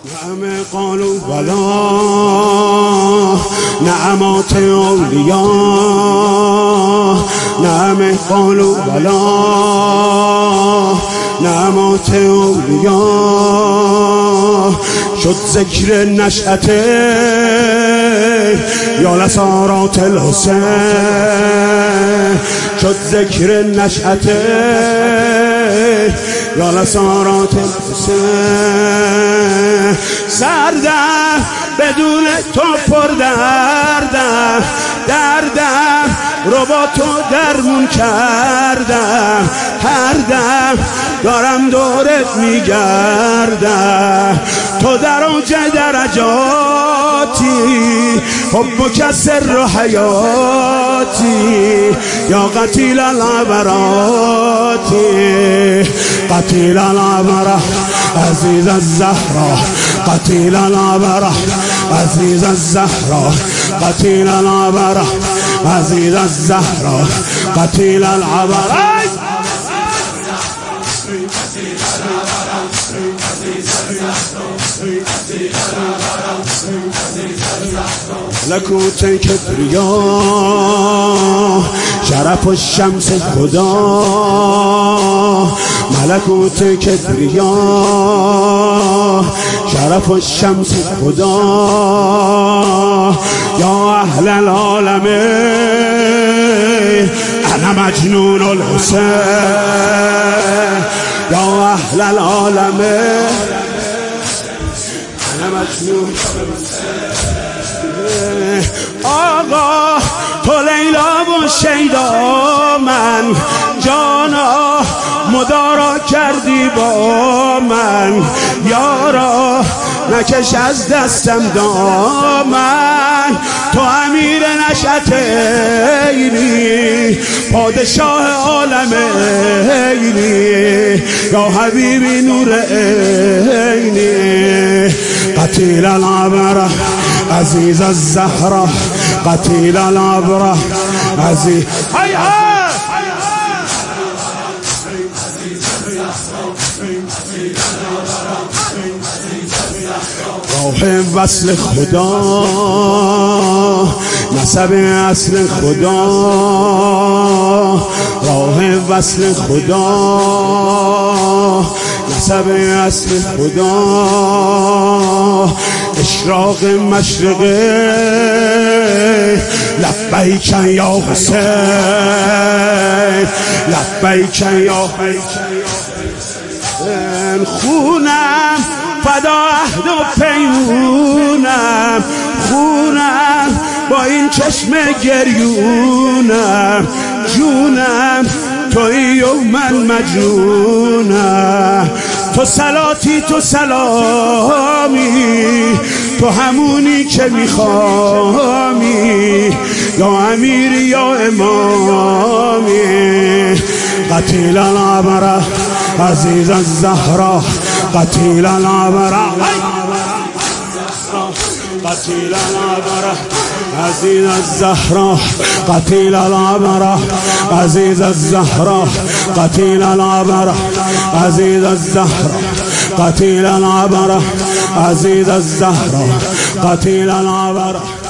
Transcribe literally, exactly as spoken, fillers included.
همه قالوا بلا نعمات اولیا، همه قالوا بلا نعمات اولیا. شد ذکر نشأته یا لسارات الحسین، شد ذکر نشأته یا لسارات الحسین. سردم بدون تو پر دردم، دردم رو با تو درمون کردم، هر دم دارم دورت میگردم. تو در اوج درجاتی، حبک سر و حیاتی، یا قتیل العبراتی، قتیل العبرة عزیز الزهرا، قتیل العبرة عزیز الزهرا، قتیل العبرة عزیز الزهرا، قتیل العبرة. ملکوت کبریا شرف و شمس خدا، ملکوت کبریا شرف و شمس خدا. یا اهل العالم انا مجنون الحسین، یا اهل العالم انا مجنون. آقا تو لیلا و شیدا، من جانا مدارا کردی با من، یارا نکش از دستم دامن. تو امیر نشأتینی، پادشاه عالم اینی، یا حبیبی نور عینی. قتیل العبرة عزیز الزهرا، قتیل العبرة عزیز راه وصل خدا، نسب اصل خدا، راه وصل خدا، نسب اصل خدا. اشراق مشرق لبیک یا حسین، لبیک یا حسین. خونم فدا عهد و پیمونم، خونم با این چشم گریونم، جونم تویی و من مجنونم. تو صلاتی تو سلامی، تو همونی که میخوامی، یا امیری یا امامی. قتیل العبرة عزیز الزهرا، قتیل العبرة، قتیل العبرة عزیز الزهرا، قتیل العبرة عزیز الزهرا، قتیل العبرة عزیز الزهرا، قتیل العبرة عزیز الزهرا، قتیل العبرة.